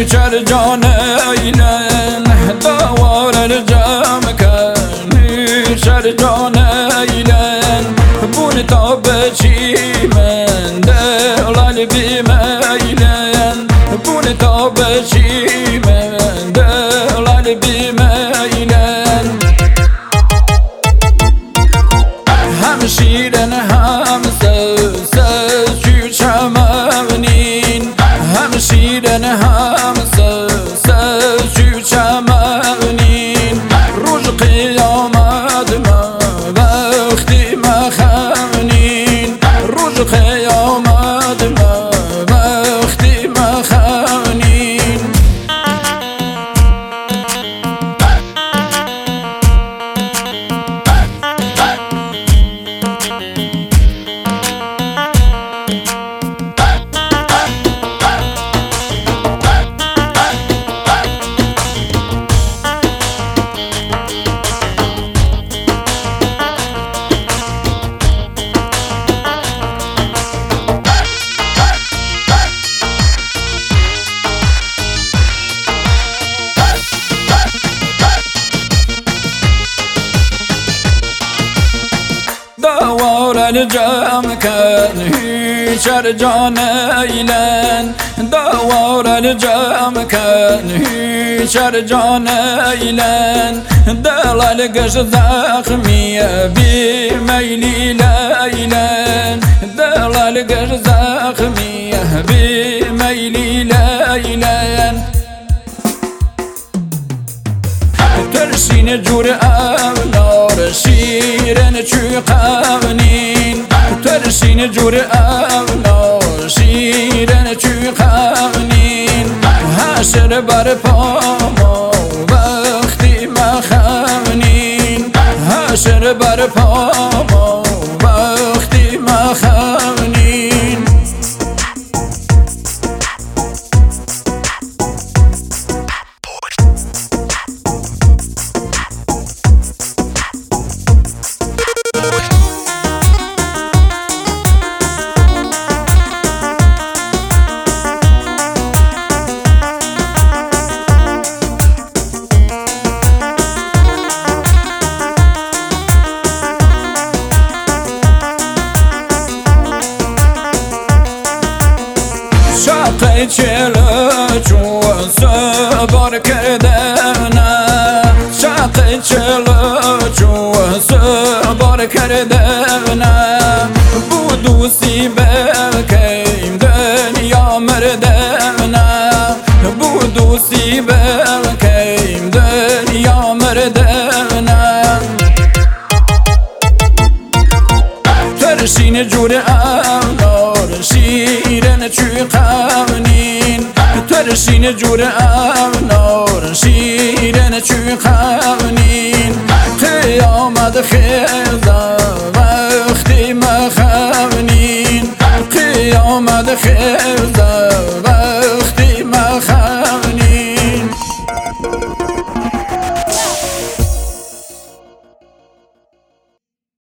چر جان ایلن دوار الجام کنی چر جان ایلن بون تا بچی من دلال بی میلن بون تا بچی من دلال بی میلن هم شیرن هم سز چو چمنین هم شیرن هم سز چو چمنین روز قیامت ما وقتی ما خونین روز قیامت ما وقتی ما خونین دوار الجام کنی چر جان ایلن دوار الجام کنی چر جان ایلن دلال گش زخمی بی میلی لیلن دلال گش زخمی بی میلی لیلن ترسین جور اولار شیرن چو قونین ترسین جور اولار شیرن چو قونین حشر بر پاما وقتی ما خونین حشر بر پاما وقتی ما خونین شاقی چلو چون صبر کردنه شاقی چلو چون صبر کردنه بودو سی بکیم دنیا مردنه بودو سی بکیم دنیا مردنه ترسین جور اولار شیرن چو قونین ترسین جور اولار شیرن چو قونین قیامت خیر